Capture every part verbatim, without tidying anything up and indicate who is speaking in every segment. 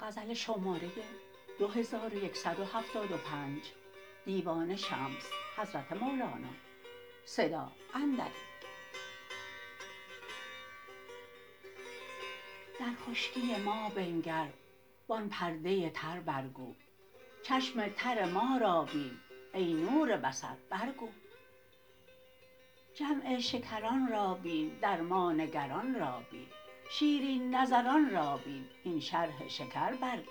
Speaker 1: غزل شماره دو هزار و یکصد و هفتاد و پنج دیوان شمس حضرت مولانا صدا اندری در خشکی ما بنگر وان پرده تر برگو چشم تر ما را بین ای نور بصر برگو جمع شکران را بین در ما نگران را بین شیرین نظران را بین این شرح شکر برگو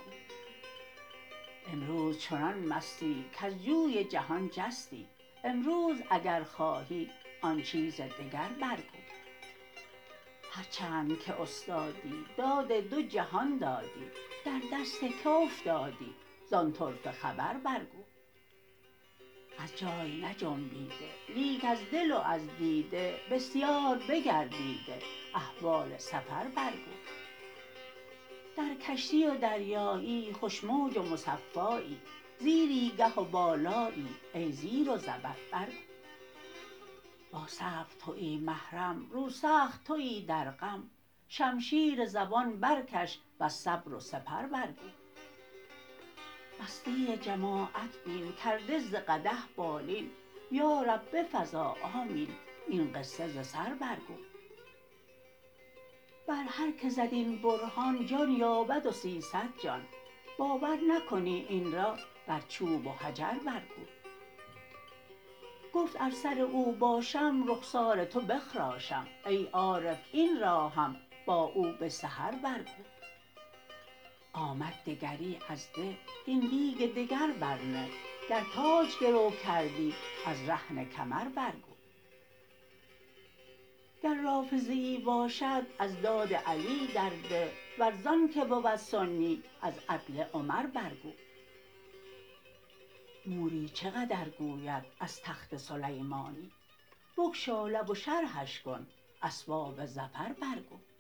Speaker 1: امروز چنان مستی کز جوی جهان جستی امروز اگر خواهی آن چیز دگر برگو هر چند که استادی داد دو جهان دادی در دست که افتادی زان طرفه خبر برگو از جای نجنبیده لیک از دل و از دیده بسیار بگردیده احوال سفر برگو در کشتی و دریایی خوش موج و مصفایی زیری گه و بالایی ای زیر و زبر برگو با صبر توی محرم روسخت توی در غم شمشیر زبان برکش وز صبر و سپر برگو مستی جماعت بین کرده ز قدح بالین یا رب بفزا آمین این قصه ز سر برگو بر هر که زد این برهان جان یابد و سیصد جان باور نکنی این را بر چوب و حجر برگو گفت ار سر او باشم رخسار تو بخراشم ای عارف این را هم با او به سحر برگو آمد دگری از ده هین دیگ دگر برنه گر تاج گرو کردی از رهن کمر برگو گر رافضیی ای باشد از داد علی درده ور زانک بود سنی از عدل عمر برگو موری چه قدر گوید از تخت سلیمانی بگشا لب و شرحش کن اسباب ظفر برگو